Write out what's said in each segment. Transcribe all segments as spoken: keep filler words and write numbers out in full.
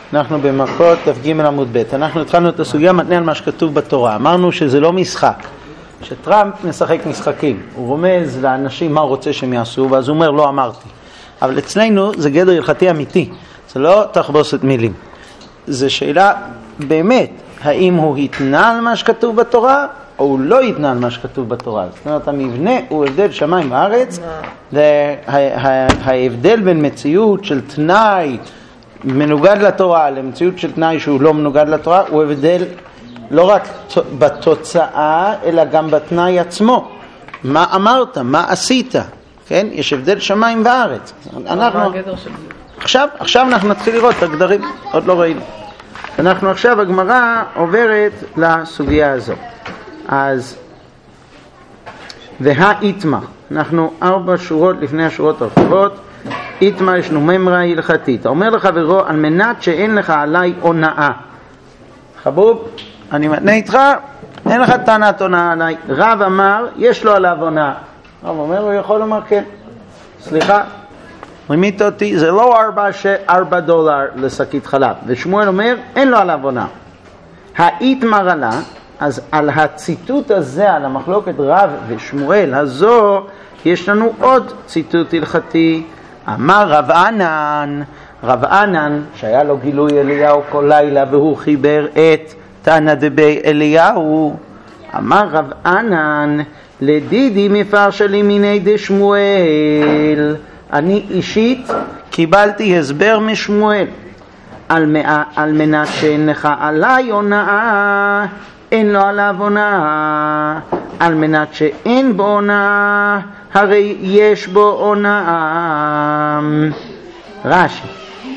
אנחנו במכות ת"ג עמוד ב'. אנחנו התחלנו את הסוגיה מתנה על מה שכתוב בתורה. אמרנו שזה לא משחק, שטראמפ משחק משחקים, הוא רומז לאנשים מה הוא רוצה שהם יעשו, ואז הוא אומר לא אמרתי. אבל אצלנו זה גדר הלכתי אמיתי, זה לא תחבושת מילים. זה שאלה באמת, האם הוא התנה על מה שכתוב בתורה או הוא לא התנה על מה שכתוב בתורה. זאת אומרת, המבנה הוא הבדל שמיים וארץ, וההבדל בין מציאות של תנאי מנוגד לתורה למציאות של תנאי שהוא לא מנוגד לתורה הוא הבדל לא רק בתוצאה אלא גם בתנאי עצמו. מה אמרת? מה עשית? כן? יש הבדל שמיים וארץ. אנחנו עכשיו עכשיו אנחנו נתחיל לראות את הגדרים, עוד לא ראינו. אנחנו עכשיו הגמרא עוברת לסוגיה הזו. אז והאיתמה, אנחנו ארבע שורות לפני השורות הרחבות. איתמה ישנו ממרה הלכתית, אומר לחברו על מנת שאין לך עליי הונאה. חבוב, אני מתנה איתך, אין לך טענת הונאה עליי. רב אמר יש לו עליו הונאה. רב אומר הוא יכול לומר כן, סליחה רימית אותי, זה לא ארבע, ארבע דולר לשקית חלב. ושמואל אומר אין לו עליו הונאה. האיתמה רלה, אז על הציטוט הזה, על המחלוקת רב ושמואל הזו, יש לנו עוד ציטוט הלכתי. אמר רב ענן, רב ענן שהיה לו גילוי אליהו כל לילה והוא חיבר את תנא דבי אליהו, אמר רב ענן לדידי מפרשי לימיני דשמואל, אני אישית קיבלתי הסבר משמואל על, מא, על מנת שאין לך עליי הונאה, אין לו עליו הונאה, על מנת שאין בו הונאה הרי יש בו הונאה. רש"י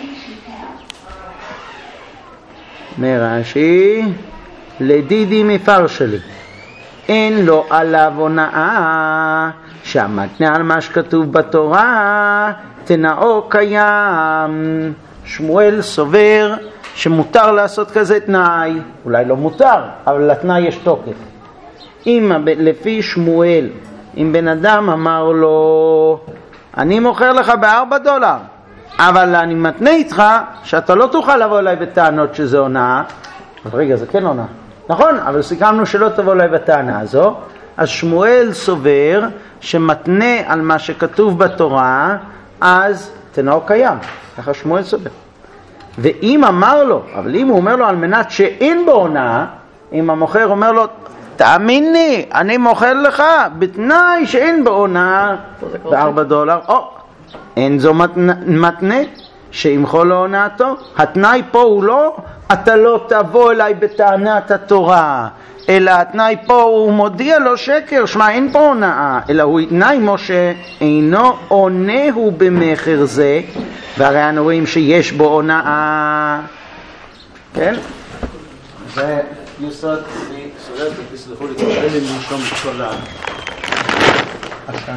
מרש"י לדידי מפרשי אין לו עליו הונאה שהמתנה על מה שכתוב בתורה תנאו קיים. שמואל סובר שמותר לעשות כזה תנאי, אולי לא מותר אבל לתנאי יש תוקף. אם לפי שמואל אם בן אדם אמר לו אני מוכר לך בארבע דולר אבל אני מתנה איתך שאתה לא תוכל לבוא אליי בטענות שזה הונאה, אז רגע זה כן הונאה, נכון, אבל סיכמנו שלא תבוא אליי בטענה הזו. אז שמואל סובר שמתנה על מה שכתוב בתורה אז תנאו קיים, ככה שמואל סובר. ואם אמר לו, אבל אם הוא אומר לו על מנת שאין בו הונאה, אם המוכר אומר לו תאמין לי, אני מוכר לך בתנאי שאין בו הונאה בארבע דולר, או אין זו מתנה שימחול לו הונאתו. התנאי פה הוא לא אתה לא תבוא אליי בטענת התורה, אלא התנאי פה הוא מודיע לו שקר, שמה אין פה הונאה, אלא הוא תנאי משה אינו עונה הוא במחר זה, והרי אנו רואים שיש בו הונאה. כן? זה יסוד סוררת, תסלחו לי, קשה לי לנשום את כל ה... עשן.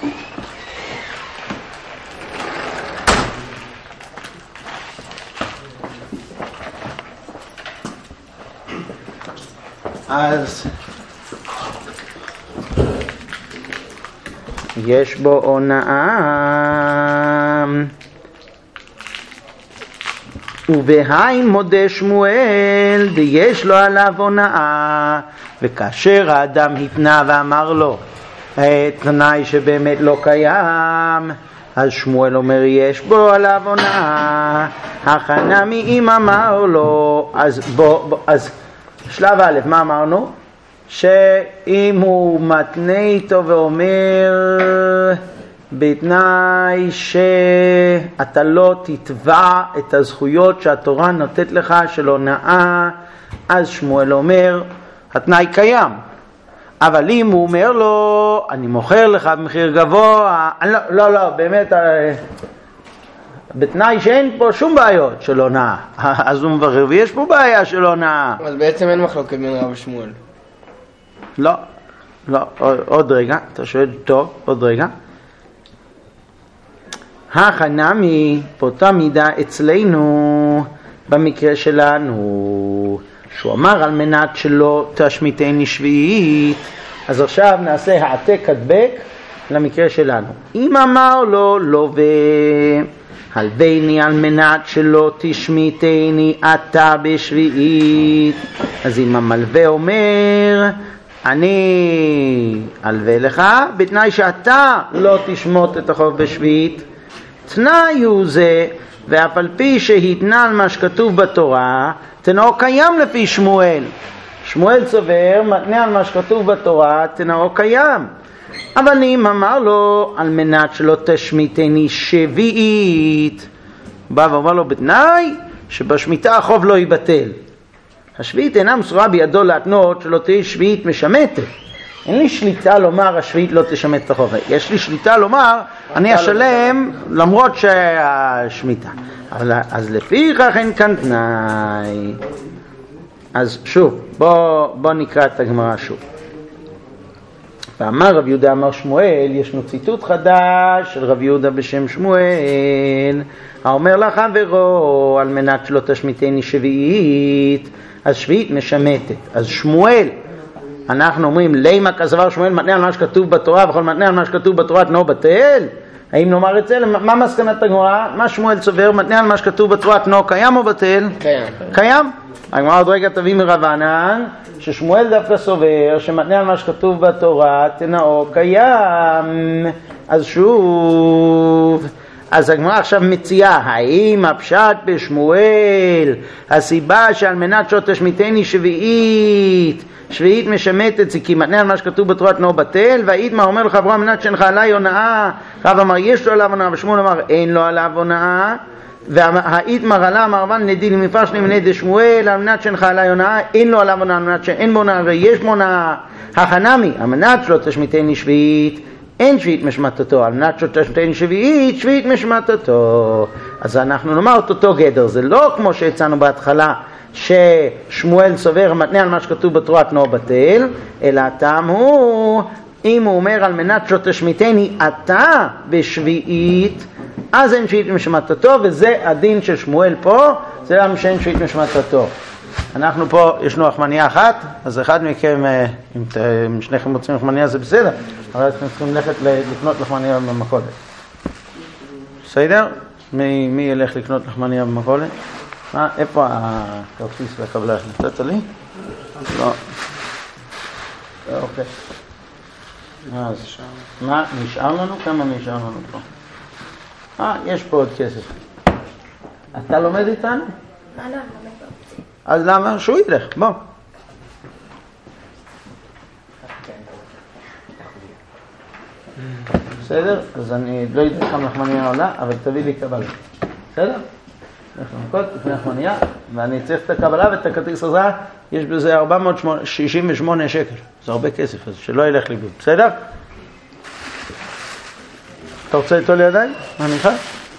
אז יש בו הונאה, ובהיים מודה שמואל ויש לו עליו הונאה. וכאשר האדם התנה ואמר לו תנאי שבאמת לא קיים, אז שמואל אומר יש בו עליו הונאה. החנמי אם אמר לו, אז בוא, בוא אז שלב א', מה אמרנו? שאם הוא מתנה איתו ואומר בתנאי שאתה לא תתבע את הזכויות שהתורה נותנת לך של הונאה, אז שמואל אומר התנאי קיים. אבל אם הוא אומר לו אני מוכר לך במחיר גבוה, לא לא, לא באמת בתנאי שאין פה שום בעיות של הונאה, אז הוא מברר ויש פה בעיה של הונאה. אז בעצם אין מחלוקת בין רב ושמואל. לא, לא, עוד רגע, אתה שואל טוב, עוד רגע. החנמי פותה מידה אצלנו במקרה שלנו, שהוא אמר על מנת שלא תשמיטני שביעית, אז עכשיו נעשה העתק הדבק למקרה שלנו. אם אמר לו לא ו... הלוויני על מנת שלא תשמיטני אתה בשביעית. אז אם המלווה אומר אני אלווה לך בתנאי שאתה לא תשמוט את החוב בשביעית, תנאי הוא זה, ואף על פי שהתנה על מה שכתוב בתורה, תנאו קיים לפי שמואל. שמואל סובר מתנה על מה שכתוב בתורה, תנאו קיים. אבל אם אמר לו על מנת שלא תשמיטני שביעית, בא ואומר לו בתנאי שבשמיטה החוב לא ייבטל. השביעית אינה מסורה בידו להתנות שלא תהיה שביעית משמטת. אין לי שליטה לומר השביעית לא תשמט את החוב. יש לי שליטה לומר אני אשלם למרות שהשמיטה. אבל אז לפיכך אין כאן תנאי. אז שוב, בוא, בוא נקרא את הגמרא שוב. ואמר רב יהודה אמר שמואל, ישנו ציטוט חדש של רב יהודה בשם שמואל, האומר לחברו על מנת שלא תשמיטני שביעית, אז שביעית משמטת. אז שמואל, אנחנו אומרים לימה כסבר שמואל מתנה על מה שכתוב בתורה, וכל מתנה על מה שכתוב בתורה תנו בטל. האם נאמר את זה? מה מסקנת הגמרא? מה שמואל סובר? מתנה על מה שכתוב בתורה תנו קיים או בטל? קיים. קיים? הגמרא עוד רגע תביא מרבנן ששמואל דווקא סובר שמתנה על מה שכתוב בתורה תנאו קיים. אז שוב, אז הגמרא עכשיו מציעה, האם הפשט בשמואל הסיבה שעל מנת שלא תשמיטני שביעית, שביעית משמטת זה כי מתנה על מה שכתוב בתורה תנאו בטל, והאיתמר אומר לחברו על מנת שאינך עליי הונאה, רב אמר יש לו עליו הונאה ושמואל אמר אין לו עליו הונאה, והאיתמר עלה מרבן נדיל מפרשני מנדי שמואל על מנת שאינך עליי הונאה, אין לו עליו הונאה, על מנת שאין בו הונאה ויש בו הונאה. החנמי על מנת שלא תשמיטני שביעית אין שביעית משמטתו, על מנת שלא תשמיטני שביעית שביעית משמטתו. אז אנחנו נאמר את אותו גדר, זה לא כמו שהצענו בהתחלה ששמואל סובר מתנה על מה שכתוב בתורה תנאו בטל, אלא הטעם הוא אם הוא אומר על מנת שלא תשמיטני אתה בשביעית, אז אין שביעית משמטתו, וזה הדין של שמואל פה, זה למה שאין שביעית משמטתו. אנחנו פה ישנו לחמניה אחת, אז אחד מכם, אם שניכם רוצים לחמניה זה בסדר, אבל אתם צריכים ללכת לקנות לחמניה במכולת. בסדר? מי, מי ילך לקנות לחמניה במכולת? מה, איפה הכרטיס לקבלה? נתת לי? לא. אוקיי. אז מה, נשאר לנו? כמה נשאר לנו פה? אה, יש פה עוד כסף. אתה לומד איתנו? לא, לא, אני לומד באופציה. אז למה? שהוא ילך, בוא. בסדר? אז אני לא יודע כמה לחמניה עולה, אבל תביא לי קבלה. בסדר? נלך למכות, לפני לחמניה, ואני צריך את הקבלה ואת הכרטיס הזה, יש בזה ארבע מאות שישים ושמונה שקל. זה הרבה כסף, אז שלא ילך לי. בסדר? אתה רוצה איתו לידיים? מה נלך?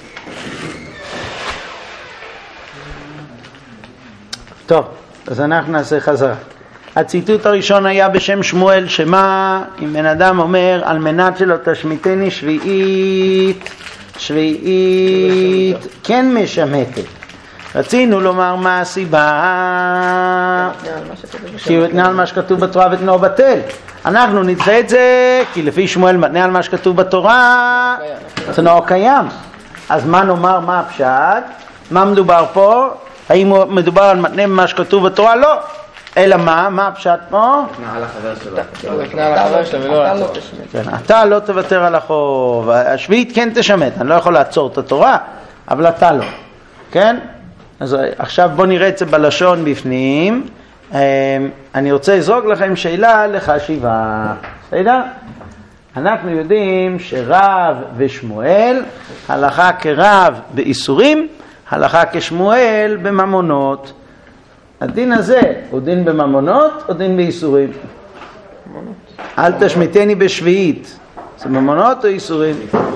טוב, אז אנחנו נעשה חזרה. הציטוט הראשון היה בשם שמואל, שמה אם בן אדם אומר על מנת שלא תשמיטני שביעית, שביעית כן משמטת. רצינו לומר מה הסיבה כי הוא התנה על מה שכתוב בתורה ותנאו בטל. אנחנו נדחה את זה כי לפי שמואל מתנה על מה שכתוב בתורה תנאו קיים. אז מה נאמר, מה הפשט? מה מדובר פה? האם מדובר על מתנה מה שכתוב בתורה? לא. אלא מה? מה הפשט פה? התנה על החבר שלו. הוא התנה על החבר שלו ולא לעצור. אתה לא תוותר על החוב. השביעית כן תשמט. אני לא יכול לעצור את התורה, אבל אתה לא. כן? אז עכשיו בוא נראה את זה בלשון בפנים. אני רוצה לזרוק לכם שאלה לחשיבה. בסדר? אנחנו יודעים שרב ושמואל, הלכה כרב באיסורים, הלכה כשמואל בממונות. הדין הזה הוא דין בממונות או דין באיסורים? אל תשמיטני בשביעית. זה ממונות או איסורים?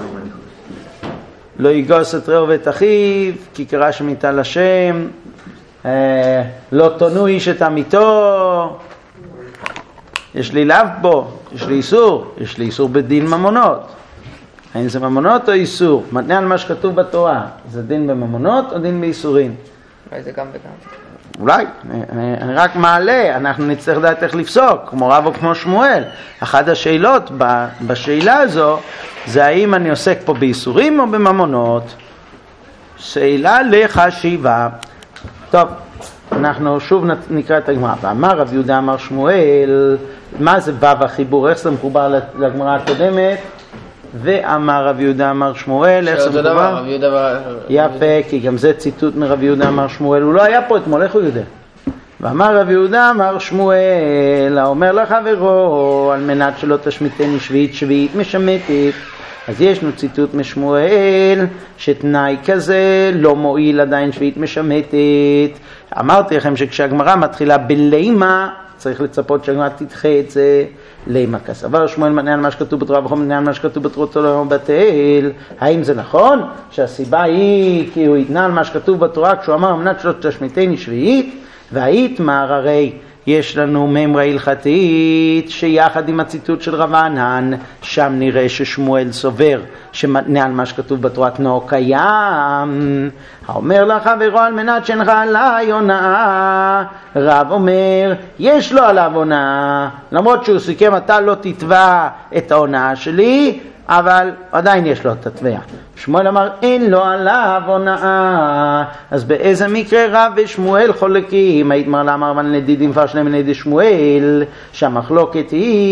לא יגוס את רעהו ואת אחיו, כי קרא שמיטה לשם. אה, לא תונו איש את עמיתו. יש לי לאו בו, יש לי איסור, יש לי איסור בדין ממונות. האם זה ממונות או איסור? מתנה על מה שכתוב בתורה, זה דין בממונות או דין באיסורים? אולי זה גם וגם. אולי, אני, אני רק מעלה, אנחנו נצטרך לדעת איך לפסוק, כמו רב או כמו שמואל. אחת השאלות בשאלה הזו, זה האם אני עוסק פה באיסורים או בממונות? שאלה לחשיבה. טוב, אנחנו שוב נקרא את הגמרא. ואמר רב יהודה אמר שמואל, מה זה וו החיבור? איך זה מחובר לגמרא הקודמת? ואמר רב יהודה אמר שמואל, איך זה מחובר? יפה, כי גם זה ציטוט מרב יהודה אמר שמואל, הוא לא היה פה אתמול, איך הוא יודע? ואמר רב יהודה אמר שמואל, האומר לחברו, על מנת שלא תשמיטני שביעית שביעית משמטת. אז ישנו ציטוט משמואל, שתנאי כזה לא מועיל עדיין שביעית משמטת. אמרתי לכם שכשהגמרא מתחילה בלימה, צריך לצפות שהגמרא תדחה את זה לימה. כסבר שמואל מתנה על מה שכתוב בתורה וכל מתנה על מה שכתוב בתורה לא בטל. האם זה נכון? שהסיבה היא כי הוא התנה על מה שכתוב בתורה כשהוא אמר מנת שלא תשמיטני שביעית, והאיתמר הרי יש לנו ממרה הלכתית שיחד עם הציטוט של רב ענן, שם נראה ששמואל סובר שמתנה על מה שכתוב בתורה תנאו קיים. האומר לחברו על מנת שאינך עליי הונאה, רב אומר יש לו עליו הונאה, למרות שהוא סיכם אתה לא תתבע את ההונאה שלי, אבל עדיין יש לו את התביעה. שמואל אמר אין לו עליו הונאה. אז באיזה מקרה רב ושמואל חולקים? היית מר לאמר ון לדידים מפרש להם לדי שמואל, שהמחלוקת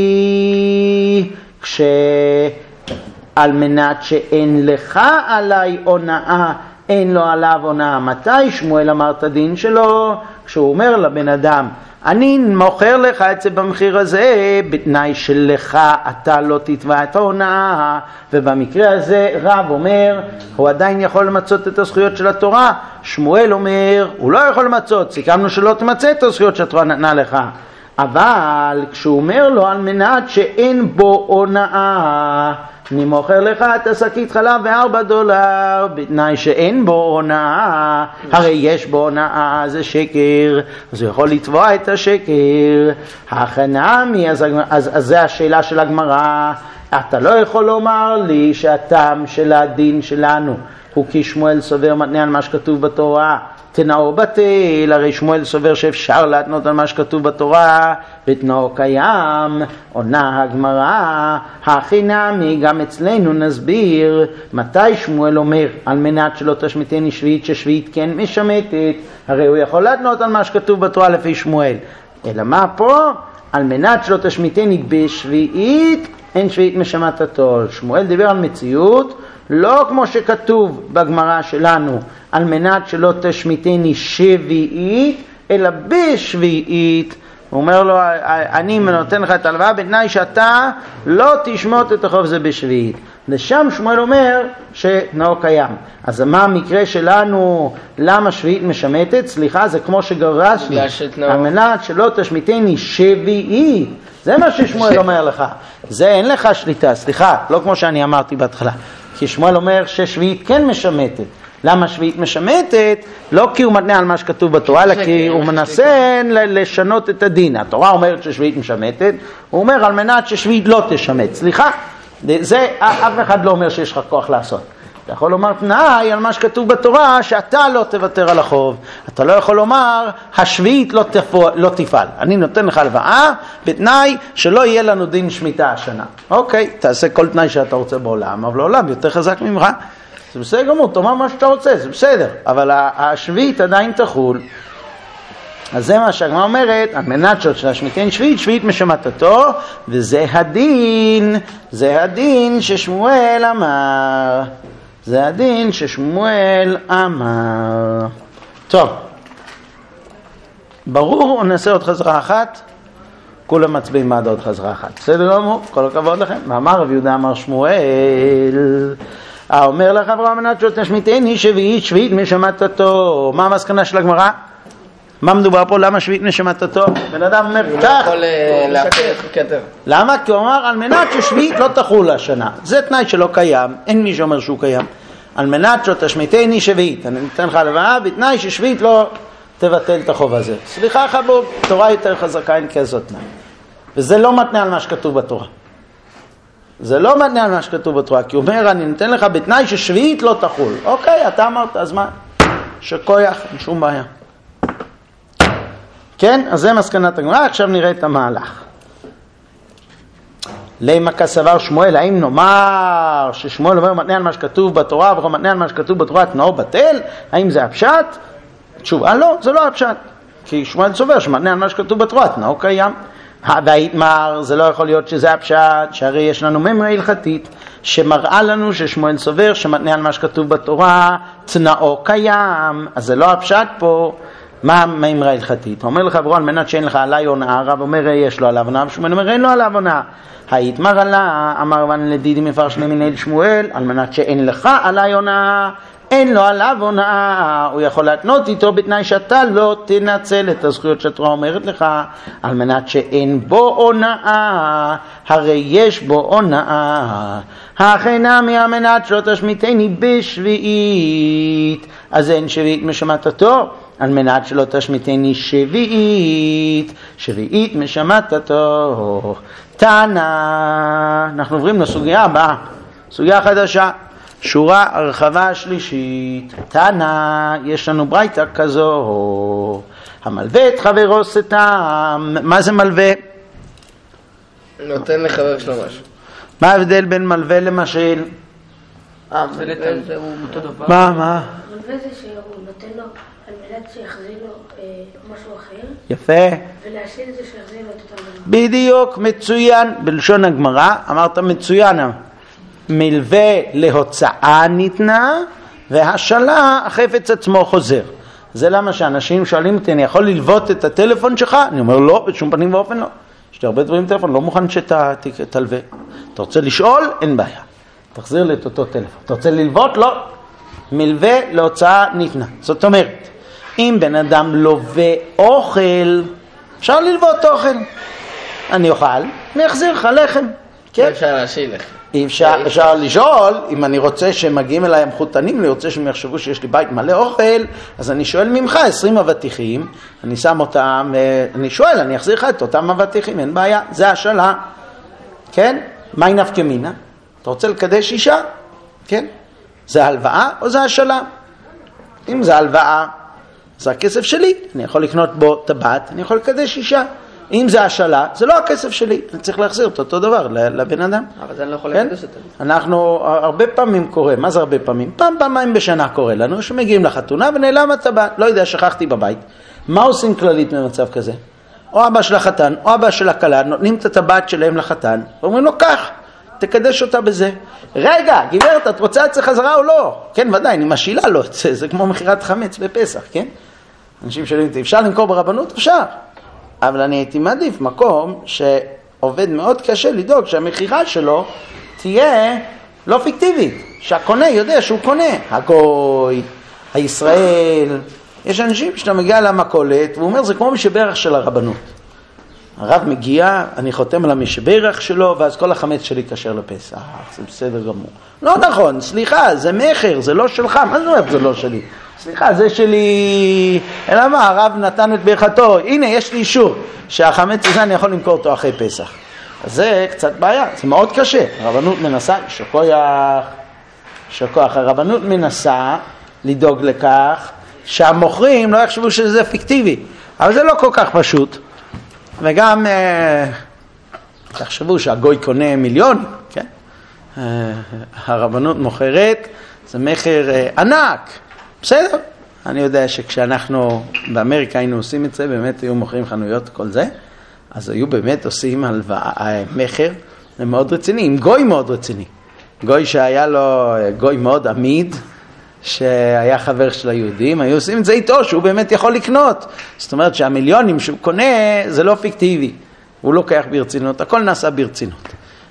היא כש על מנת שאין לך עליי הונאה, אין לו עליו הונאה. מתי שמואל אמר את הדין שלו? כשהוא אומר לבן אדם אני מוכר לך את זה במחיר הזה בתנאי שלך אתה לא תתבע את ההונאה, ובמקרה הזה רב אומר הוא עדיין יכול למצות את הזכויות של התורה. שמואל אומר הוא לא יכול למצות, סיכמנו שלא תמצא את הזכויות שהתורה נתנה לך. אבל כשהוא אומר לו על מנת שאין בו הונאה, אני מוכר לך את השקית חלב בארבע דולר בתנאי שאין בו הונאה, הרי יש בו הונאה, זה שקר, אז הוא יכול לתבוע את השקר. החנמי, אז, אז, אז זה השאלה של הגמרא. אתה לא יכול לומר לי שהטעם של הדין שלנו הוא כי שמואל סובר מתנה על מה שכתוב בתורה תנאו בטל. הרי שמואל סובר שאפשר להתנות על מה שכתוב בתורה ותנאו קיים. עונה הגמרא החינמי, גם אצלנו נסביר מתי שמואל אומר על מנת שלא תשמיטני שביעית, ששביעית כן משמטת, הרי הוא יכול להתנות על מה שכתוב בתורה לפי שמואל. אלא מה פה? על מנת שלא תשמיטני בשביעית, אין שביעית משמטתו. שמואל דיבר על מציאות לא כמו שכתוב בגמרא שלנו על מנת שלא תשמיטני שביעית, אלא בשביעית. הוא אומר לו אני נותן לך את הלוואה בתנאי שאתה לא תשמוט את החוב זה בשביעית. לשם שמואל אומר שנאו קיים. אז מה המקרה שלנו? למה שביעית משמטת? סליחה, זה כמו שגרש לי על מנת שלא תשמיטני שביעית. זה מה ששמואל אומר לך, זה אין לך שליטה. סליחה, לא כמו שאני אמרתי בהתחלה, כי שמואל אומר ששביעית כן משמטת. למה שביעית משמטת? לא כי הוא מתנה על מה שכתוב בתורה, אלא כי הוא מנסה לשנות את הדין. התורה אומרת ששביעית משמטת, הוא אומר על מנת ששביעית לא תשמט. סליחה, זה אף אחד לא אומר שיש לך כוח לעשות. אתה יכול לומר תנאי על מה שכתוב בתורה שאתה לא תוותר על החוב. אתה לא יכול לומר השביעית לא, תפוע, לא תפעל. אני נותן לך הלוואה בתנאי שלא יהיה לנו דין שמיטה השנה. אוקיי, תעשה כל תנאי שאתה רוצה בעולם, אבל העולם יותר חזק ממך. זה בסדר גמור, תאמר מה שאתה רוצה, זה בסדר. אבל השביעית עדיין תחול. אז זה מה שהגמרא אומרת, על מנת שתשמיטני שביעית, שביעית משמטתו, וזה הדין, זה הדין ששמואל אמר. זה הדין ששמואל אמר. טוב, ברור, נעשה עוד חזרה אחת. כולם מצביעים מעד עוד חזרה אחת. בסדר גמור, כל הכבוד לכם. מאמר רב יהודה אמר שמואל, האומר לחברו מנת שתשמיטני שביעית, שביעית משמטתו. מה המסקנה של הגמרא? מה מדובר פה? למה שביעית משמטתו? בן אדם אומר כך. למה? כי הוא אמר על מנת ששביעית לא תחול השנה. זה תנאי שלא קיים, אין מי שאומר שהוא קיים. על מנת שתשמיטני שביעית, אני נותן לך הלוואה בתנאי ששביעית לא תבטל את החוב הזה. סליחה חבוב, תורה יותר חזקה אין כזאת תנאי. וזה לא מתנה על מה שכתוב בתורה. זה לא מתנה על מה שכתוב בתורה, כי הוא אומר אני נותן לך בתנאי ששביעית לא תחול. אוקיי, אתה אמרת, אז מה? שכויח, אין שום בעיה. כן, אז זה מסקנת הגמרא. עכשיו נראה את המהלך. למה כסבר שמואל, האם נאמר ששמואל אומר מתנה על מה שכתוב בתורה וכל מתנה על מה שכתוב בתורה תנאו בטל? האם זה הפשט? תשובה לא, זה לא הפשט, כי שמואל סובר שמתנה על מה שכתוב בתורה תנאו קיים. והיתמר, זה לא יכול להיות שזה הפשט, שהרי יש לנו ממרה הלכתית שמראה לנו ששמואל סובר שמתנה על מה שכתוב בתורה תנאו קיים, אז זה לא הפשט פה. מה ממרה הלכתית? אומר לך ברור על מנת שאין לך עליי הונאה, רב אומר יש לו עליו הונאה, ושמואל אומר אין לו עליו הונאה. היתמר עלה, אמר בן לדידי מפרש למינהל שמואל, על מנת שאין לך עליי הונאה, אין לו עליו הונאה, הוא יכול להתנות איתו בתנאי שאתה לא תנצל את הזכויות שהתורה אומרת לך, על מנת שאין בו הונאה, הרי יש בו הונאה. הכנמי על מנת שלא תשמיטני בשביעית, אז אין שביעית משמטתו, על מנת שלא תשמיטני שביעית, שביעית משמטתו. תנא, אנחנו עוברים לסוגיה הבאה, סוגיה חדשה, שורה הרחבה שלישית. תנא, יש לנו ברייתא כזו, המלווה את חברו סתם. מה זה מלווה? נותן לחבר שלו משהו. מה ההבדל בין מלווה למשל? אה, מלווה זה הוא אותו דבר. מה, מה? מלווה זה שהוא נותן לו על מנת שיחזיר לו אה, משהו אחר. יפה. ולהשאיר את זה שיחזיר לו את אותם דבר. בדיוק, מצוין. בלשון הגמרא, אמרת מצוין. מלווה להוצאה ניתנה, והשאלה החפץ עצמו חוזר. זה למה שאנשים שואלים אותי, אני יכול ללוות את הטלפון שלך? אני אומר לא, בשום פנים ואופן לא. יש לי הרבה דברים בטלפון, לא מוכן שתלווה. אתה רוצה לשאול? אין בעיה. תחזיר לי את אותו טלפון. אתה רוצה ללוות? לא. מלווה להוצאה ניתנה. זאת אומרת, אם בן אדם לווה אוכל, אפשר ללוות אוכל. אני אוכל, אני אחזיר לך לחם. כן? אפשר להשאיר לך. אי אפשר, אפשר לשאול, אם אני רוצה שמגיעים אליי המחותנים, אני רוצה שהם יחשבו שיש לי בית מלא אוכל, אז אני שואל ממך עשרים אבטיחים, אני שם אותם, אני שואל, אני אחזיר לך את אותם אבטיחים, אין בעיה, זה השאלה, כן? מה היא נפקא מינה? אתה רוצה לקדש אישה? כן? זה הלוואה או זה השאלה? אם זה הלוואה, זה הכסף שלי, אני יכול לקנות בו טבעת, אני יכול לקדש אישה. אם זה השאלה, זה לא הכסף שלי, אני צריך להחזיר את אותו דבר לבן אדם. אבל זה אני לא יכול כן? לקדש את זה. אנחנו, הרבה פעמים קורה, מה זה הרבה פעמים? פעם, פעמיים בשנה קורה לנו, שמגיעים לחתונה ונעלם הטבעת, לא יודע, שכחתי בבית. מה עושים כללית במצב כזה? או אבא של החתן, או אבא של הכלה, נותנים את הטבעת שלהם לחתן, ואומרים לו, כך, תקדש אותה בזה. רגע, גברת, את רוצה את זה חזרה או לא? כן, ודאי, אני משילה לו את זה, זה כמו מחירת חמץ בפסח, כן? אנשים שואלים אותי, אפשר למכור ברבנות? אפשר. אבל אני הייתי מעדיף מקום שעובד מאוד קשה לדאוג שהמחירה שלו תהיה לא פיקטיבית, שהקונה יודע שהוא קונה. הגוי, הישראל, יש אנשים שאתה מגיע למכולת והוא אומר זה כמו משברך של הרבנות. הרב מגיע, אני חותם על המשברך שלו ואז כל החמץ שלי כשר לפסח, זה בסדר גמור. לא נכון, סליחה, זה מחר, זה לא שלך. מה זאת אומרת זה לא שלי? סליחה, זה שלי, אלא מה, הרב נתן את ברכתו, הנה יש לי אישור שהחמץ הזה אני יכול למכור אותו אחרי פסח. אז זה קצת בעיה, זה מאוד קשה. הרבנות מנסה, שכוח, שכוח, הרבנות מנסה לדאוג לכך שהמוכרים לא יחשבו שזה פיקטיבי, אבל זה לא כל כך פשוט. וגם אה, תחשבו שהגוי קונה מיליון, כן? אה, הרבנות מוכרת, זה מחר אה, ענק. בסדר, אני יודע שכשאנחנו באמריקה היינו עושים את זה, באמת היו מוכרים חנויות כל זה, אז היו באמת עושים הלוואה, מחר, זה מאוד רציני, עם גוי מאוד רציני. גוי שהיה לו, גוי מאוד עמיד, שהיה חבר של היהודים, היו עושים את זה איתו, שהוא באמת יכול לקנות. זאת אומרת שהמיליונים שהוא קונה, זה לא פיקטיבי. הוא לוקח ברצינות, הכל נעשה ברצינות.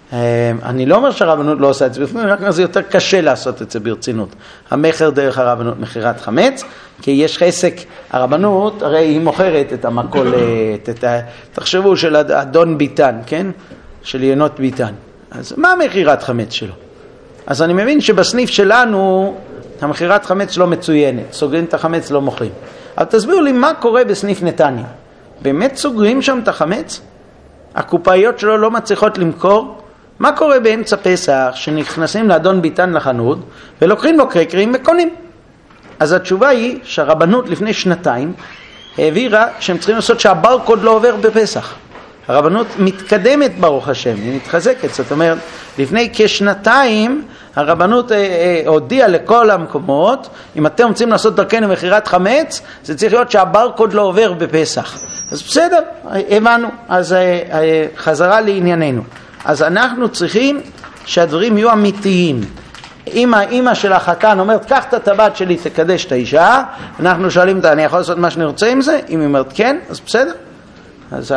אני לא אומר שהרבנות לא עושה את זה ברצינות, רק זה יותר קשה לעשות את זה ברצינות. המחר דרך הרבנות מחירת חמץ, כי יש עסק, הרבנות הרי היא מוכרת את המכולת, את ה... תחשבו של אדון ביטן, כן? של ינות ביטן. אז מה מחירת חמץ שלו? אז אני מבין שבסניף שלנו המחירת חמץ לא מצוינת, סוגרים את החמץ, לא מוכרים. אבל תסבירו לי מה קורה בסניף נתניה. באמת סוגרים שם את החמץ? הקופאיות שלו לא מצליחות למכור? מה קורה באמצע פסח שנכנסים לאדון ביטן לחנות ולוקחים לו קרקרים וקונים? אז התשובה היא שהרבנות לפני שנתיים העבירה שהם צריכים לעשות שהברקוד לא עובר בפסח. הרבנות מתקדמת ברוך השם, היא מתחזקת. זאת אומרת, לפני כשנתיים הרבנות אה, אה, הודיעה לכל המקומות, אם אתם רוצים לעשות דרכנו מחירת חמץ, זה צריך להיות שהברקוד לא עובר בפסח. אז בסדר, הבנו. אז אה, אה, חזרה לענייננו. אז אנחנו צריכים שהדברים יהיו אמיתיים. אם האמא של החתן אומרת, קח את הטבעת שלי, תקדש את האישה, אנחנו שואלים אותה, אני יכול לעשות מה שאני רוצה עם זה? אם היא אומרת כן, אז בסדר. אז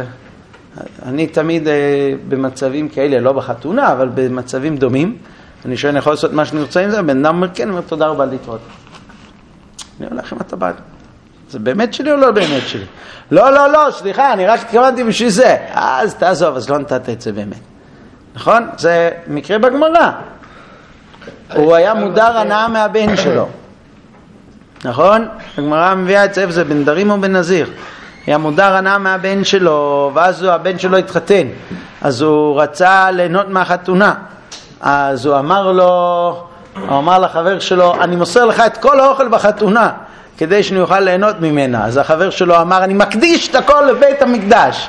אני תמיד במצבים כאלה, לא בחתונה, אבל במצבים דומים, אני שואל, אני יכול לעשות מה שאני רוצה עם זה? בן אדם אומר כן, אני אומר, תודה רבה להתראות. אני הולך עם הטבעת. זה באמת שלי או לא באמת שלי? לא, לא, לא, סליחה, אני רק התכוונתי בשביל זה. אז תעזוב, אז לא נתת את זה באמת. נכון? זה מקרה בגמרא. הוא היה מודר הנאה מהבן שלו. נכון? הגמרא מביאה את זה, איפה זה, בן דרים או בן נזיר? היה מודר הנאה מהבן שלו, ואז הבן שלו התחתן. אז הוא רצה ליהנות מהחתונה. אז הוא אמר לו, הוא אמר לחבר שלו, אני מוסר לך את כל האוכל בחתונה, כדי שאני אוכל ליהנות ממנה. אז החבר שלו אמר, אני מקדיש את הכל לבית המקדש.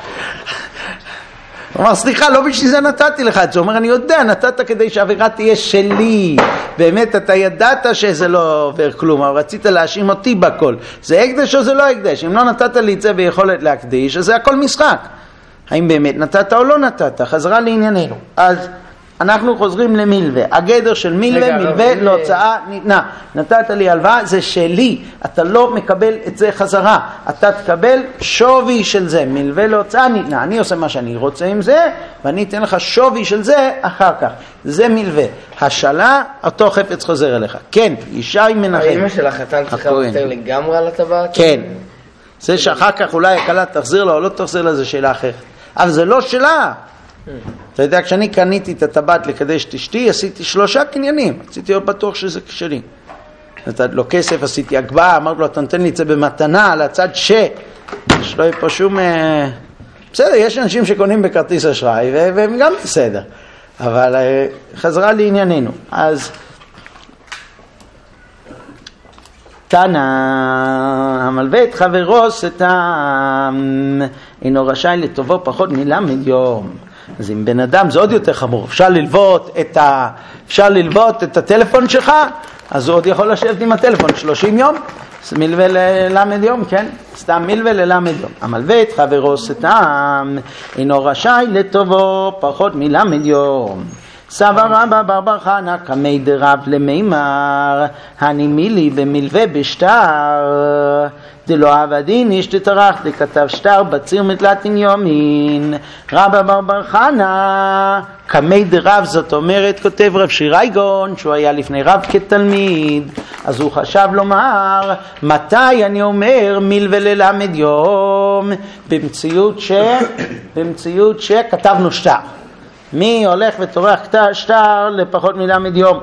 הוא אמר, סליחה, לא בשביל זה נתתי לך את זה. הוא אומר, אני יודע, נתת כדי שהאווירה תהיה שלי. באמת, אתה ידעת שזה לא עובר כלום, אבל רצית להאשים אותי בכל. זה הקדש או זה לא הקדש? אם לא נתת לי את זה ביכולת להקדיש, אז זה הכל משחק. האם באמת נתת או לא נתת? חזרה לענייננו. אז אנחנו חוזרים למילווה. הגדר של מילווה, מילווה להוצאה ניתנה. נתת לי הלוואה, זה שלי. אתה לא מקבל את זה חזרה. אתה תקבל שווי של זה. מילווה להוצאה ניתנה. אני עושה מה שאני רוצה עם זה, ואני אתן לך שווי של זה אחר כך. זה מילווה. השאלה, אותו חפץ חוזר אליך. כן, ישי מנחם. האמא של החתן צריכה לוותר לגמרי על הטבעת? כן. זה שאחר כך אולי הקלה תחזיר לה או לא תחזיר לה, זה שאלה אחרת. אבל זה לא שלה. אתה יודע, כשאני קניתי את הטבעת לקדש את אשתי, עשיתי שלושה קניינים. רציתי להיות בטוח שזה שלי. נתתי לו כסף, עשיתי הגבהה, אמרתי לו, אתה נותן לי את זה במתנה על הצד ש... שלא יהיה פה שום... בסדר, יש אנשים שקונים בכרטיס אשראי, והם גם בסדר. אבל חזרה לענייננו. אז... תנא, המלווה את חברו סתם, אינו רשאי לטובו פחות מלמד יום. אז אם בן אדם זה עוד יותר חמור, אפשר ללוות את, ה... אפשר ללוות את הטלפון שלך, אז הוא עוד יכול לשבת עם הטלפון שלושים יום, זה מלווה ללמד יום, כן? סתם מלווה ללמד יום. המלווה את חברו סתם, אינו רשאי לטובו פחות מלמד יום. סבר רבא בר בר חנא קמי דרב למימר הנימי לי במלווה בשטר דלא עבדין איש תטרח דכתב שטר בציר מתלתין יומין. רבא בר בר חנא קמי דרב, זאת אומרת כותב רב שירייגון שהוא היה לפני רב כתלמיד, אז הוא חשב לומר מתי אני אומר מלווה ללמד יום במציאות ש במציאות שכתבנו שטר. מי הולך וטורח שטר לפחות מלמד יום?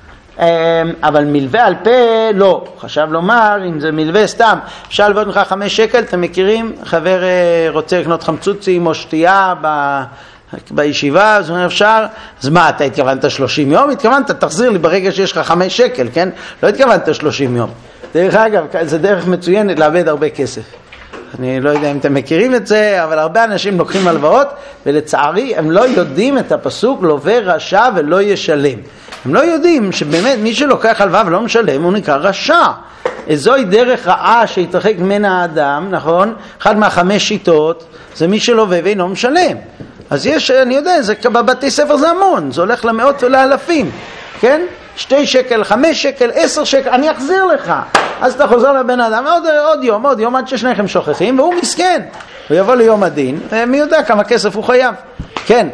אבל מלווה על פה לא. חשב לומר, אם זה מלווה סתם, אפשר לבוא לך חמש שקל, אתם מכירים? חבר רוצה לקנות חמצוצים או שתייה ב... בישיבה, אז הוא אומר אפשר, אז מה, אתה התכוונת שלושים יום? התכוונת, תחזיר לי ברגע שיש לך חמש שקל, כן? לא התכוונת שלושים יום. דרך אגב, זה דרך מצוינת לאבד הרבה כסף. אני לא יודע אם אתם מכירים את זה, אבל הרבה אנשים לוקחים הלוואות, ולצערי הם לא יודעים את הפסוק, לווה רשע ולא ישלם. הם לא יודעים שבאמת מי שלוקח הלוואה ולא משלם, הוא נקרא רשע. זוהי דרך רעה שהתרחק ממנה האדם, נכון? אחד מהחמש שיטות, זה מי שלווה ואינו משלם. אז יש, אני יודע, זה, בבתי ספר זה המון, זה הולך למאות ולאלפים, כן? שתי שקל, חמש שקל, עשר שקל, אני אחזיר לך. אז אתה חוזר לבן אדם, עוד, עוד יום, עוד יום, עד ששניכם שוכחים, והוא מסכן. הוא יבוא ליום הדין, ומי יודע כמה כסף הוא חייב. כן.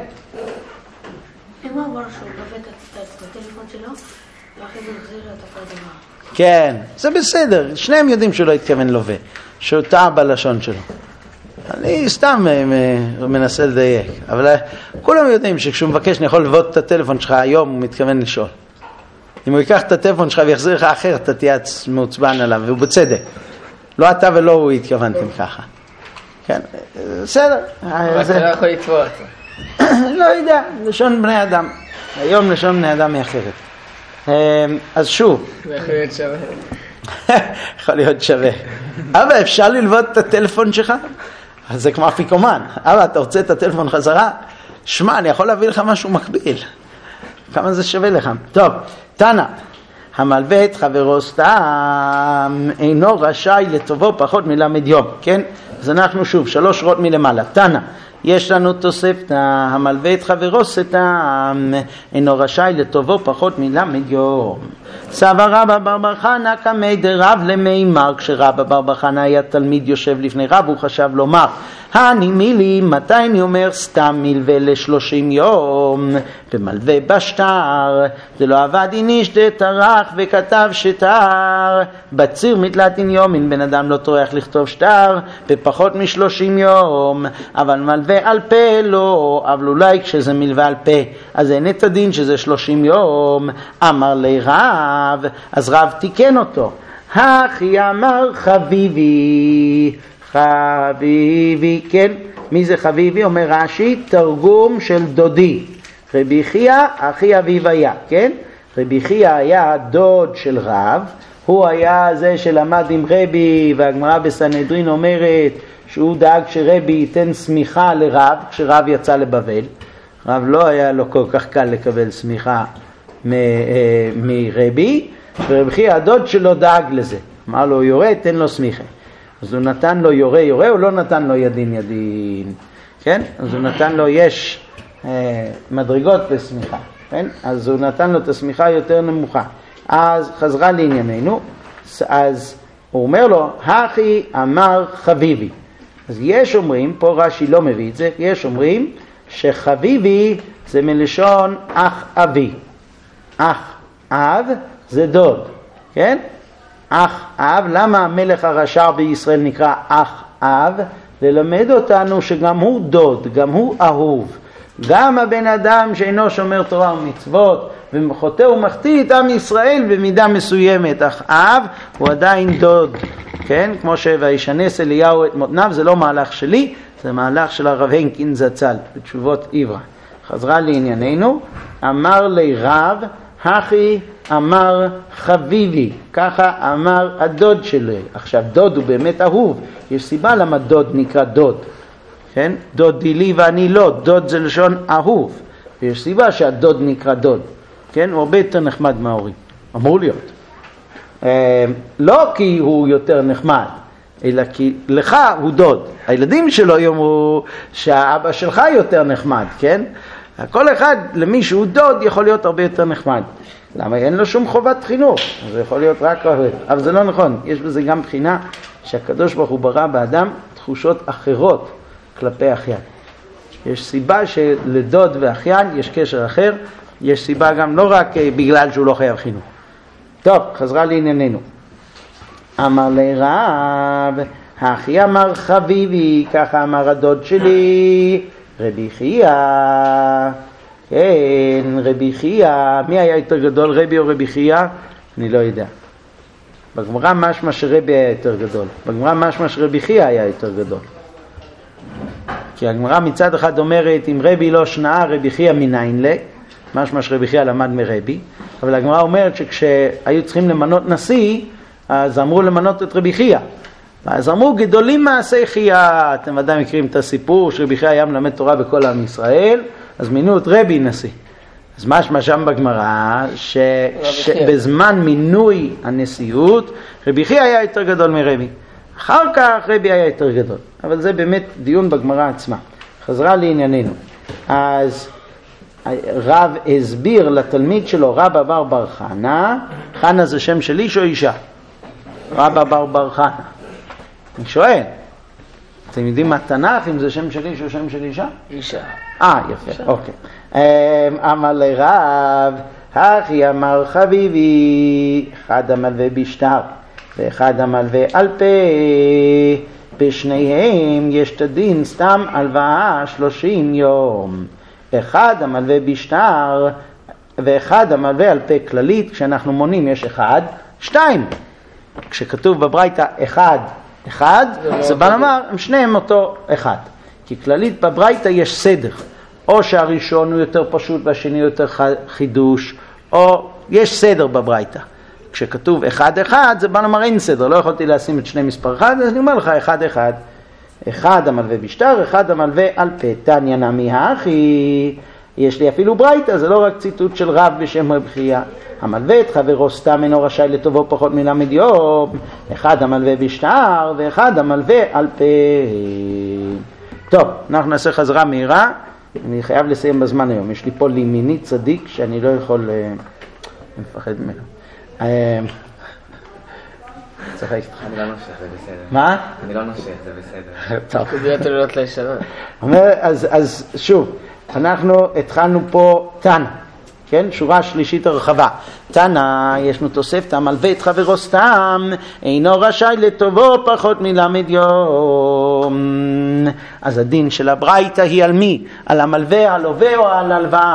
אם הוא אמר שהוא לווה את הטלפון שלו, ואחרי זה מחזיר לו את הכל דבר. כן, זה בסדר. שניהם יודעים שהוא לא התכוון לווה, שהוא טעה בלשון שלו. אני סתם מנסה לדייק, אבל כולם יודעים שכשהוא מבקש אני יכול ללוות את הטלפון שלך היום, הוא מתכוון לשאול. אם הוא ייקח את הטלפון שלך ויחזיר לך אחר, אתה תהיה מעוצבן עליו, והוא בצדק. לא אתה ולא הוא התכוונתם ככה. כן, בסדר. אבל אתה לא יכול לתבוע אותו. לא יודע, לשון בני אדם. היום לשון בני אדם היא אחרת. אז שוב. זה יכול להיות שווה. יכול להיות שווה. אבל אפשר ללוות את הטלפון שלך? אז זה כמו אפיקומן. אבא, אתה רוצה את הטלפון חזרה? שמע, אני יכול להביא לך משהו מקביל. כמה זה שווה לך? טוב, תנא, המלווה את חברו סתם אינו רשאי לטובו פחות מלמד יום, כן? אז אנחנו שוב, שלוש שורות מלמעלה. תנא, יש לנו תוספתא, המלווה את חברו סתם אינו רשאי לטובו פחות מלמד יום. סבא רבא בר בר חנא קמי דרב למימר, כשרבא בר בר חנא היה תלמיד יושב לפני רב, הוא חשב לומר, הני מילי, מתי אני אומר סתם מלווה לשלושים יום, ומלווה בשטר, זה לא עבד איניש דטרח וכתב שטר, בציר מתלתין יומין, בן אדם לא טורח לכתוב שטר, בפחות משלושים יום, אבל מלווה על פה לא, אבל אולי כשזה מלווה על פה, אז אין את הדין שזה שלושים יום, אמר לי רב, אז רב תיקן אותו, הכי אמר חביבי, חביבי, כן, מי זה חביבי? אומר רש"י, תרגום של דודי. רבי חייא, אחי אביו היה, כן? רבי חייא היה דוד של רב, הוא היה זה שלמד עם רבי, והגמרא בסנהדרין אומרת שהוא דאג שרבי ייתן סמיכה לרב, כשרב יצא לבבל. רב לא היה לו כל כך קל לקבל סמיכה מרבי, ורבי חייא הדוד שלו דאג לזה. אמר לו, יורה, תן לו סמיכה. אז הוא נתן לו יורה יורה, הוא לא נתן לו ידין ידין, כן? אז הוא נתן לו, יש אה, מדרגות בסמיכה, כן? אז הוא נתן לו את הסמיכה יותר נמוכה. אז חזרה לענייננו, אז הוא אומר לו, הכי אמר חביבי. אז יש אומרים, פה רש"י לא מביא את זה, יש אומרים שחביבי זה מלשון אח אבי. אח אב זה דוד, כן? אח אב, למה המלך הרשע בישראל נקרא אח אב? ללמד אותנו שגם הוא דוד, גם הוא אהוב. גם הבן אדם שאינו שומר תורה ומצוות וחוטא ומחטיא את עם ישראל במידה מסוימת, אח אב הוא עדיין דוד, כן? כמו שוישנס אליהו את מותניו, זה לא מהלך שלי, זה מהלך של הרב הנקין זצ"ל בתשובות עברה. חזרה לענייננו, אמר לי רב, הכי אמר חביבי, ככה אמר הדוד שלי. עכשיו דוד הוא באמת אהוב, יש סיבה למה דוד נקרא דוד, כן? דוד לי ואני לא, דוד זה לשון אהוב, ויש סיבה שהדוד נקרא דוד, כן? הוא הרבה יותר נחמד מההורים, אמור להיות. אה, לא כי הוא יותר נחמד, אלא כי לך הוא דוד. הילדים שלו יאמרו שהאבא שלך יותר נחמד, כן? כל אחד למי שהוא דוד יכול להיות הרבה יותר נחמד. למה? אין לו שום חובת חינוך, זה יכול להיות רק אוהב. אבל זה לא נכון, יש בזה גם בחינה שהקדוש ברוך הוא ברא באדם תחושות אחרות כלפי אחיין. יש סיבה שלדוד ואחיין יש קשר אחר, יש סיבה גם לא רק בגלל שהוא לא חייב חינוך. טוב, חזרה לענייננו. אמר לי רב, האחי אמר חביבי, ככה אמר הדוד שלי, רבי חייא. כן, רבי חייא, מי היה יותר גדול, רבי או רבי חייא? אני לא יודע. בגמרא משמע שרבי היה יותר גדול, בגמרא משמע שרבי חייא היה יותר גדול. כי הגמרא מצד אחד אומרת, אם רבי לא שנאה, רבי חייא מניין לה, משמע שרבי חייא למד מרבי, אבל הגמרא אומרת שכשהיו צריכים למנות נשיא, אז אמרו למנות את רבי חייא. אז אמרו, גדולים מעשי חייא, אתם ודאי מכירים את הסיפור, שרבי חייא היה מלמד תורה בכל עם ישראל, אז מינו את רבי נשיא. אז משמע שם בגמרא, ש... שבזמן מינוי הנשיאות, רבי חייא היה יותר גדול מרבי. אחר כך רבי היה יותר גדול. אבל זה באמת דיון בגמרא עצמה. חזרה לענייננו. אז רב הסביר לתלמיד שלו, רבא בר בר חנא, חנא זה שם של איש או אישה? רבא בר בר חנא. אני שואל, אתם יודעים מה תנ"ך, אם זה שם של איש או שם של אישה? אישה. אה, יפה, אוקיי. אמר לרב, הכי אמר חביבי, אחד המלווה בשטר, ואחד המלווה על פה, בשניהם יש את הדין סתם הלוואה שלושים יום. אחד המלווה בשטר, ואחד המלווה על פה כללית, כשאנחנו מונים יש אחד, שתיים. כשכתוב בברייתא אחד, אחד, זה בא לומר, הם שניהם אותו אחד. כי כללית בברייתא יש סדר. או שהראשון הוא יותר פשוט והשני יותר חידוש, או יש סדר בברייתא. כשכתוב אחד אחד, זה בא לומר אין סדר. לא יכולתי לשים את שני מספר אחד, אז אני אומר לך אחד אחד. אחד המלווה בשטר, אחד המלווה על פה. תניא נמי האחי, יש לי אפילו ברייתא, זה לא רק ציטוט של רב בשם רב חייא. המלווה את חברו סתם אינו רשאי לטובו פחות מלמד יום, אחד המלווה בשטר ואחד המלווה על פה. טוב, אנחנו נעשה חזרה מהירה, אני חייב לסיים בזמן היום, יש לי פה לימיני צדיק שאני לא יכול, אני מפחד ממנו. צחק איתך. אני לא נושך, זה בסדר. מה? אני לא נושך, זה בסדר. טוב. קוביות עלולות להשתנות. אז, אז שוב, אנחנו התחלנו פה תנא, כן? שורה שלישית הרחבה. תנא, ישנו תוספתא, המלווה את חברו סתם, אינו רשאי לטובו פחות מלמד יום. אז הדין של הברייתא היא על מי? על המלווה, הלווה או על הלוואה?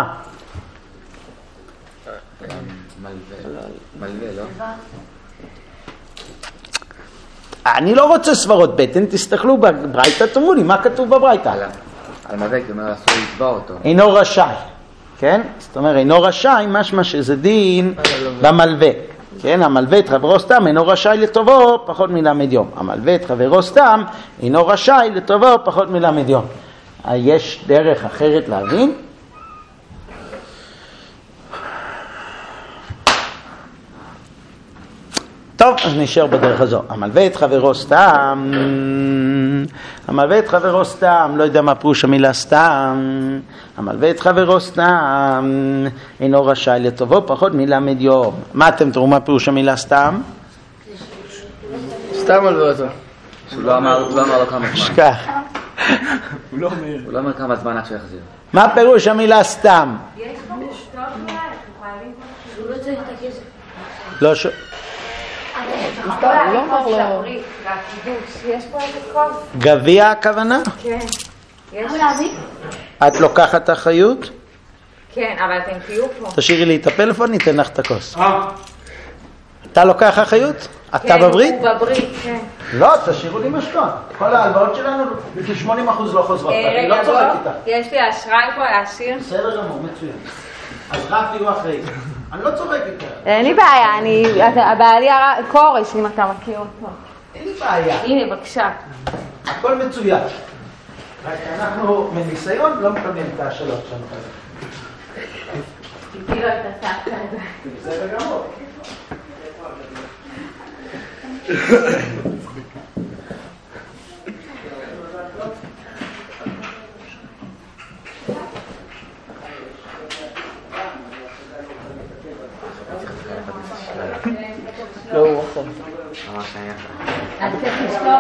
מלווה, לא? אני לא רוצה סברות בטן, תסתכלו בברייתא, תאמרו לי מה כתוב בברייתא. על מלווה, כי אומר, אסור לתבוע אותו. אינו רשאי, כן? זאת אומרת, אינו רשאי, משמע שזה דין במלווה. כן, המלווה את חברו סתם אינו רשאי לטובו פחות מלמד יום. המלווה את חברו סתם אינו רשאי לטובו פחות מלמד יום. יש דרך אחרת להבין? טוב, אז נשאר בדרך הזו. המלווה את חברו סתם, המלווה את חברו סתם, לא יודע מה פירוש המילה סתם, המלווה את חברו סתם, אינו רשאי לטובו פחות מלמד יום. מה אתם תראו מה פירוש המילה סתם? סתם מלווה אותו. הוא לא אמר לו כמה זמן. שכח. הוא לא אומר כמה זמן עד שיחזיר. מה פירוש המילה סתם? יש פה משטר אולי, אנחנו חייבים שהוא לא צריך את הכסף. לא ש... הוא לא אמר לו... יש פה איזה כוס? גביע הכוונה? כן. יש? את לוקחת אחריות? כן, אבל אתם תהיו פה. תשאירי לי את הפלאפון, ניתן לך את הכוס. אתה לוקח אחריות? אתה בברית? כן, הוא בברית, כן. לא, תשאירו לי משכון. כל ההלוואות שלנו, ב-שמונים אחוז לא חוזרות. אני לא צוחק איתה. יש לי אשראי פה להשאיר. בסדר גמור, מצוין. אז רק תהיו אחרי. אני לא צוחק איתה. אין לי בעיה, אני... הבעלי כורש, אם אתה מכיר אותו. אין לי בעיה. הנה, בבקשה. הכל מצוין. רק אנחנו מניסיון לא מקבלים את השאלות שלנו כזה. תיתי לו את הסבתא הזה. בסדר גמור. לא, הוא אחר. ממש היה. אז צריך לשלוח.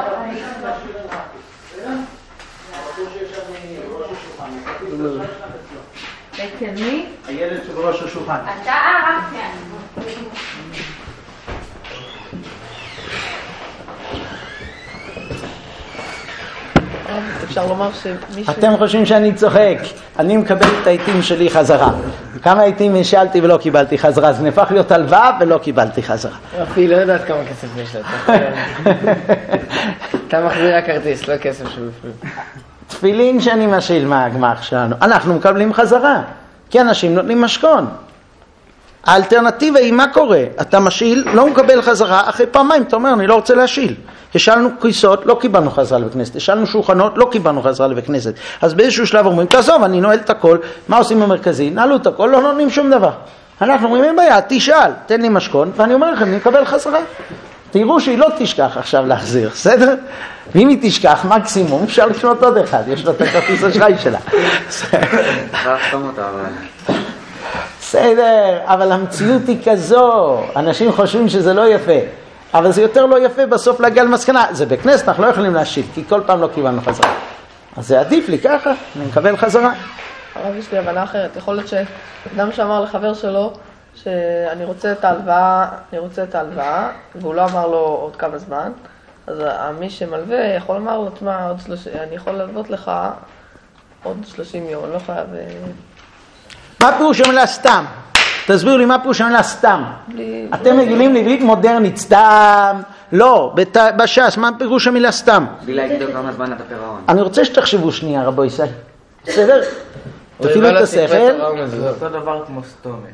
אצל מי? הילד שבראש השולחן. אתה ערפתי. אפשר לומר שמישהו... אתם חושבים שאני צוחק, אני מקבל את העיתים שלי חזרה. כמה עיתים השאלתי ולא קיבלתי חזרה, אז נהפך להיות הלוואה ולא קיבלתי חזרה. אפילו לא יודעת כמה כסף יש לה. אתה מחזיר הכרטיס, לא כסף שהוא בפנים. תפילין שאני משאיל מהגמח שלנו, אנחנו מקבלים חזרה, כי אנשים נותנים משכון. האלטרנטיבה היא מה קורה? אתה משאיל, לא מקבל חזרה, אחרי פעמיים אתה אומר אני לא רוצה להשאיל. השאלנו כיסות, לא קיבלנו חזרה לבית כנסת, השאלנו שולחנות, לא קיבלנו חזרה לבית כנסת. אז באיזשהו שלב אומרים, תעזוב, אני נועל את הכל, מה עושים במרכזי? נעלו את הכל, לא נותנים שום דבר. אנחנו אומרים, אין בעיה, תשאל, תן לי משכון, ואני אומר לכם, אני מקבל חזרה. תראו שהיא לא תשכח עכשיו להחזיר, בסדר? ואם היא תשכח, מקסימום, אפשר לקנות עוד אחד, יש לו את הכרטיס אשראי שלה. בסדר, אבל המציאות היא כזו, אנשים חושבים שזה לא יפה, אבל זה יותר לא יפה בסוף להגיע למסקנה, זה בכנסת, אנחנו לא יכולים להשיל, כי כל פעם לא קיבלנו חזרה. אז זה עדיף לי ככה, אני מקבל חזרה. הרב, יש לי הבנה אחרת, יכול להיות שאדם שאמר לחבר שלו, שאני רוצה את ההלוואה, אני רוצה את ההלוואה, והוא לא אמר לו עוד כמה זמן, אז מי שמלווה יכול לומר לו, תשמע, אני יכול ללוות לך עוד שלושים יום, אני לא חייב... מה פירוש המילה סתם? תסבירו לי מה פירוש המילה סתם. אתם מגילים לעברית מודרנית, סתם. לא, בש"ס, מה פירוש המילה סתם? בלי להגיד לו כמה זמן אתה פירעון. אני רוצה שתחשבו שנייה, רבו ישראל. בסדר? תפעילו את השכל. זה אותו דבר כמו סתומת.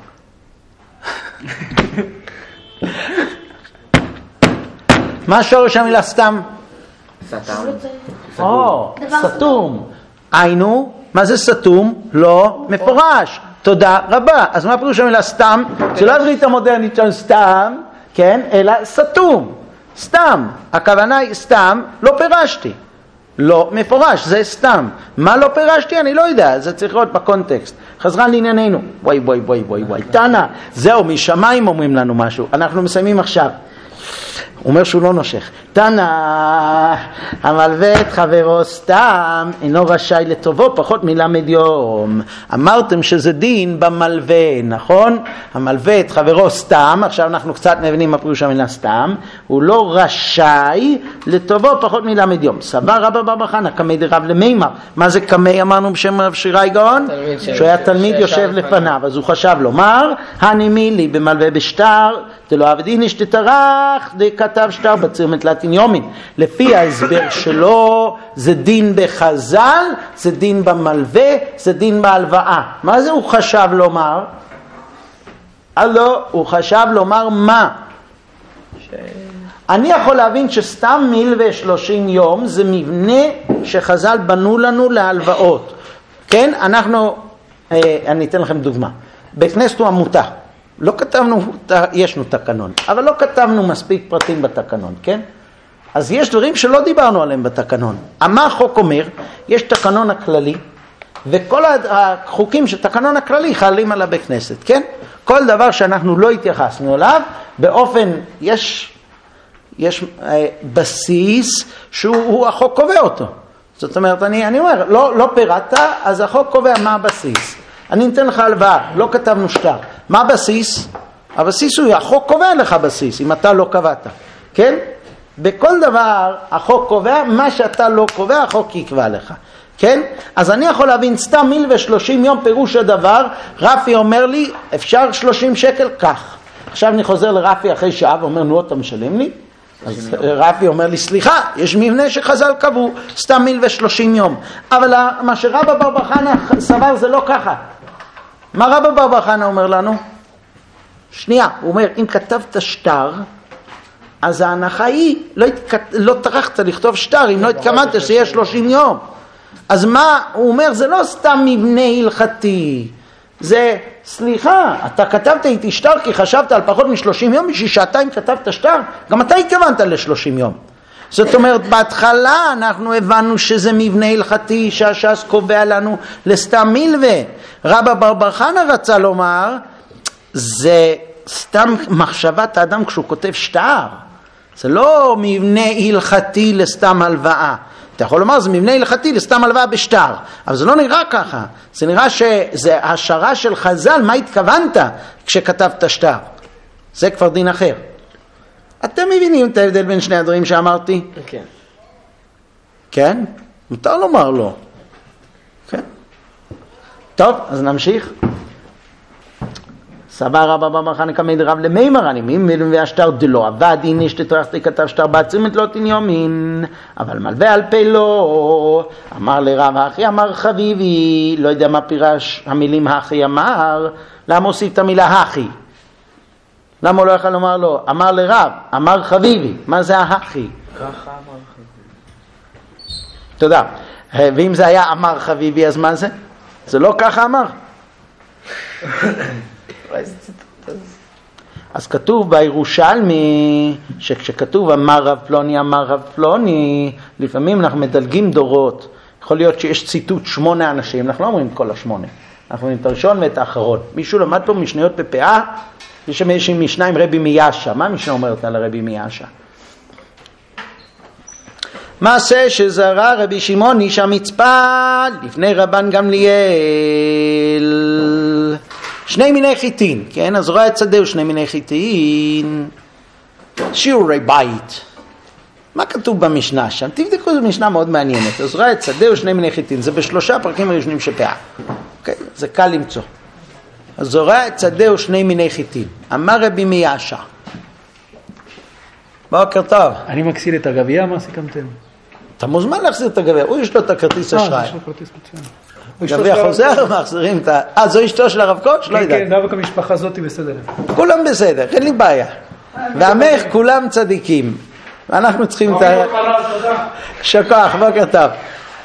מה שורש המילה סתם? או, סתום. היינו, מה זה סתום? לא מפורש. תודה רבה. אז מה פירוש המילה סתם? זה לא הברית המודרנית של סתם, כן? אלא סתום. סתם. הכוונה היא סתם, לא פירשתי. לא מפורש, זה סתם. מה לא פירשתי? אני לא יודע, זה צריך להיות בקונטקסט. חזרן לענייננו. וואי וואי וואי וואי וואי. תנה, זהו, משמיים אומרים לנו משהו. אנחנו מסיימים עכשיו. הוא אומר שהוא לא נושך. תנה, המלווה את חברו סתם, אינו רשאי לטובו פחות מלמד יום. אמרתם שזה דין במלווה, נכון? המלווה את חברו סתם, עכשיו אנחנו קצת מבינים מה פירוש המילה סתם, הוא לא רשאי לטובו פחות מלמד יום. סבר רבא בר בר חנא, קמי דרב למימר. מה זה קמי? אמרנו בשם רב שיראי גאון? שהוא היה תלמיד יושב לפניו, אז הוא חשב לומר, הנימי לי במלווה בשטר, דלא עבדין אשתתרח, דכתב שטר בציר מתלתין יומין. לפי ההסבר שלו, זה דין בחז"ל, זה דין במלווה, זה דין בהלוואה. מה זה הוא חשב לומר? הלא, הוא חשב לומר מה? ש... אני יכול להבין שסתם מלווה שלושים יום זה מבנה שחז"ל בנו לנו להלוואות. כן, אנחנו, אני אתן לכם דוגמה. בית כנסת הוא עמותה. לא כתבנו, ישנו תקנון, אבל לא כתבנו מספיק פרטים בתקנון, כן? אז יש דברים שלא דיברנו עליהם בתקנון. מה החוק אומר? יש תקנון הכללי, וכל החוקים של תקנון הכללי חלים על הבית כנסת, כן? כל דבר שאנחנו לא התייחסנו אליו, באופן, יש, יש אה, בסיס שהוא החוק קובע אותו. זאת אומרת, אני, אני אומר, לא, לא פירטת, אז החוק קובע מה הבסיס. אני נותן לך הלוואה, לא כתבנו שטר. מה הבסיס? הבסיס הוא, החוק קובע לך בסיס, אם אתה לא קבעת. כן? בכל דבר, החוק קובע, מה שאתה לא קובע, החוק יקבע לך. כן? אז אני יכול להבין, סתם מיל ושלושים יום פירוש הדבר, רפי אומר לי, אפשר שלושים שקל? כך. עכשיו אני חוזר לרפי אחרי שעה, ואומר, נו, אתה משלם לי? אז רפי אומר לי, סליחה, יש מבנה שחז"ל קבעו, סתם מיל ושלושים יום. אבל מה שרבא בר בר חנא סבר זה לא ככה. מה רבא בר בר חנא אומר לנו? שנייה, הוא אומר, אם כתבת שטר, אז ההנחה היא, לא, התכת... לא טרחת לכתוב שטר, אם לא התכוונת שיהיה שלושים יום. אז מה, הוא אומר, זה לא סתם מבנה הלכתי, זה, סליחה, אתה כתבת איתי שטר כי חשבת על פחות מ-שלושים יום, בשביל שעתיים כתבת שטר, גם אתה התכוונת ל-שלושים יום. זאת אומרת, בהתחלה אנחנו הבנו שזה מבנה הלכתי שהש"ס קובע לנו לסתם מלווה. רבא בר בר חנא רצה לומר, זה סתם מחשבת האדם כשהוא כותב שטר. זה לא מבנה הלכתי לסתם הלוואה. אתה יכול לומר, זה מבנה הלכתי לסתם הלוואה בשטר. אבל זה לא נראה ככה. זה נראה שזה השערה של חז"ל, מה התכוונת כשכתבת שטר. זה כבר דין אחר. אתם מבינים את ההבדל בין שני הדברים שאמרתי? כן. כן? מותר לומר לא. כן. טוב, אז נמשיך. סבר רבא בר בר חנא קמי דרב למימר, אני מימר והשטר דלא עבד, הנה שתטרחתי כתב שטר בעצרים את לא תניומין, אבל מלווה על פה לא. אמר לרב האחי אמר חביבי, לא יודע מה פירש המילים האחי אמר, למה הוסיף את המילה האחי? למה הוא לא יכול לומר לו? אמר לרב, אמר חביבי, מה זה האחי? ככה אמר חביבי. תודה. ואם זה היה אמר חביבי, אז מה זה? זה לא ככה אמר. אז כתוב בירושלמי, שכשכתוב אמר רב פלוני, אמר רב פלוני, לפעמים אנחנו מדלגים דורות. יכול להיות שיש ציטוט שמונה אנשים, אנחנו לא אומרים כל השמונה. אנחנו אומרים את הראשון ואת האחרון. מישהו למד פה משניות בפאה, יש שם איזושהי משנה עם רבי מיאשה. מה המשנה אומרת על הרבי מיאשה? מעשה שזרע רבי שמעון איש המצפה לפני רבן גמליאל. שני מיני חיטין, כן? אז רואה את שדהו שני מיני חיטין. שיעורי בית. מה כתוב במשנה שם? תבדקו, זו משנה מאוד מעניינת. אז רואה את שדהו שני מיני חיטין. זה בשלושה פרקים הראשונים שפעה. אוקיי? זה קל למצוא. אז זורע את שדהו שני מיני חיטין. אמר רבי מיאשה. בוקר טוב. אני מקסיל את הגבייה, מה סיכמתם? אתה מוזמן להחזיר את הגבייה. הוא יש לו את הכרטיס אשראי. אה, יש לו כרטיס מצוין. גבייה חוזר, מחזירים את ה... אה, זו אשתו של הרב קוץ'? לא יודעת. כן, דווקא המשפחה הזאת היא בסדר. כולם בסדר, אין לי בעיה. ועמך כולם צדיקים. ואנחנו צריכים את ה... שכוח, בוקר טוב.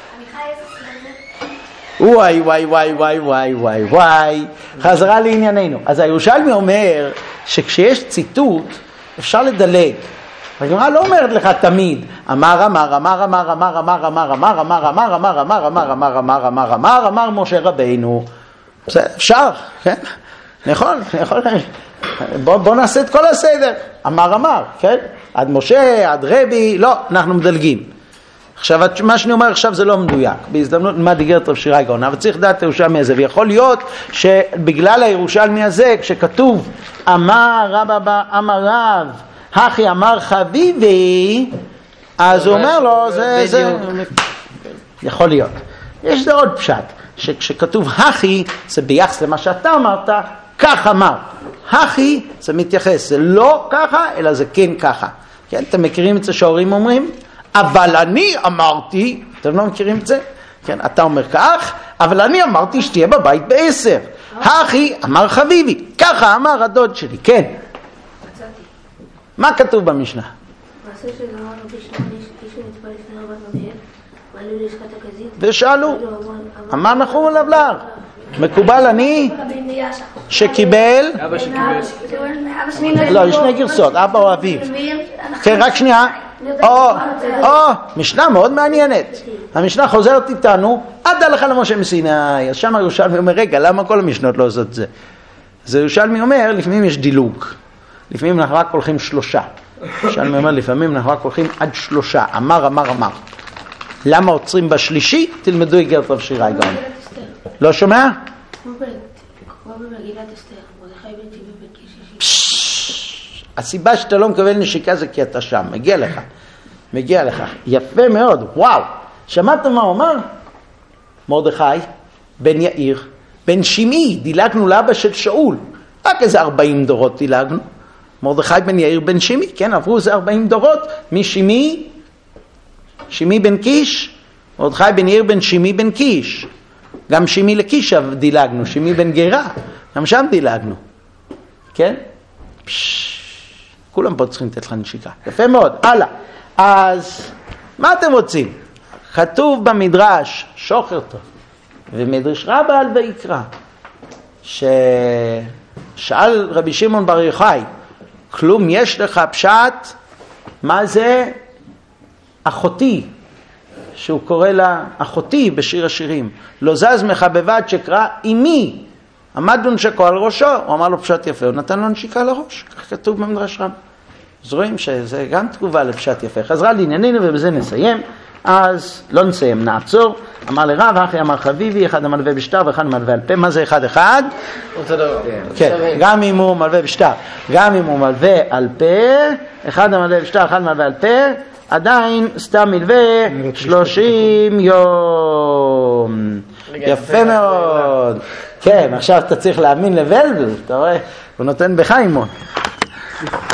וואי וואי וואי וואי וואי וואי וואי, חזרה לענייננו. אז הירושלמי אומר שכשיש ציטוט אפשר לדלג. הגמרא לא אומרת לך תמיד אמר אמר אמר אמר אמר אמר אמר אמר אמר אמר אמר אמר אמר אמר אמר אמר אמר אמר משה רבינו. אפשר, כן? נכון, נכון. בוא נעשה את כל הסדר. אמר אמר, כן? עד משה, עד רבי, לא, אנחנו מדלגים. עכשיו, מה שאני אומר עכשיו זה לא מדויק. בהזדמנות נלמד איגרת רב שירי גאון, אבל צריך לדעת הירושלמי הזה, ויכול להיות שבגלל הירושלמי הזה, כשכתוב אמר רב אבא אמר רב, הכי אמר חביבי, אז הוא אומר לו, זה, זה, יכול להיות. יש זה עוד פשט, שכשכתוב הכי, זה ביחס למה שאתה אמרת, כך אמר. הכי, זה מתייחס, זה לא ככה, אלא זה כן ככה. כן, אתם מכירים את זה שההורים אומרים? אבל אני אמרתי, אתם לא מכירים את זה? כן, אתה אומר כך, אבל אני אמרתי שתהיה בבית בעשר. הכי אמר חביבי, ככה אמר הדוד שלי, כן. מה כתוב במשנה? מעשה של אמר רבי שלמה, איש שנצפה לפני רבת מביאל, ועלו לשכת הכזית. ושאלו, אמר נחום לבלר, מקובל אני שקיבל, לא, יש שני גרסות, אבא או אביו. כן, רק שנייה. או, או, משנה מאוד מעניינת. המשנה חוזרת איתנו עד הלכה למשה מסיני. אז שם ירושלמי אומר, רגע, למה כל המשנות לא עושות זה? זה ירושלמי אומר, לפעמים יש דילוג. לפעמים אנחנו רק הולכים שלושה. ירושלמי אומר, לפעמים אנחנו רק הולכים עד שלושה. אמר, אמר, אמר. למה עוצרים בשלישי? תלמדו איגרת רב שירי גאון. לא שומע? כמו במגילת אסתר, מרדכי בן צבי בן קיש. הסיבה שאתה לא מקבל נשיקה זה כי אתה שם, מגיע לך, מגיע לך, יפה מאוד, וואו. שמעתם מה הוא אמר? מרדכי בן יאיר, בן שמעי, דילגנו לאבא של שאול, רק איזה ארבעים דורות דילגנו. מרדכי בן יאיר בן שמעי, כן, עברו איזה ארבעים דורות, משמעי, שמעי בן קיש, מרדכי בן יאיר בן שמעי בן קיש. גם שמעי לקיש דילגנו, שמעי בן גרה, גם שם דילגנו. כן? פשש, כולם פה צריכים לתת לך נשיקה. יפה מאוד, הלאה. אז מה אתם רוצים? כתוב במדרש, שוחר טוב, ומדרש רבה על ויקרא, ששאל רבי שמעון בר יוחאי, כלום יש לך פשט, מה זה אחותי? שהוא קורא לה אחותי בשיר השירים, לא זז מחבבת שקרא אמי, עמד ונשקו על ראשו, הוא אמר לו פשט יפה, הוא נתן לו נשיקה לראש, כך כתוב במדרש רב. אז רואים שזה גם תגובה לפשט יפה. חזרה לענייננו ובזה נסיים, אז לא נסיים, נעצור. אמר לרב, אחי אמר חביבי, אחד מלווה בשטר ואחד מלווה על פה. מה זה אחד אחד? אותו דבר. כן, גם אם הוא מלווה בשטר, גם אם הוא מלווה על פה, אחד מלווה בשטר, אחד מלווה על פה, עדיין סתם מלווה שלושים יום. יפה מאוד. כן, עכשיו אתה צריך להאמין לבלבל, אתה רואה? הוא נותן בחיימון.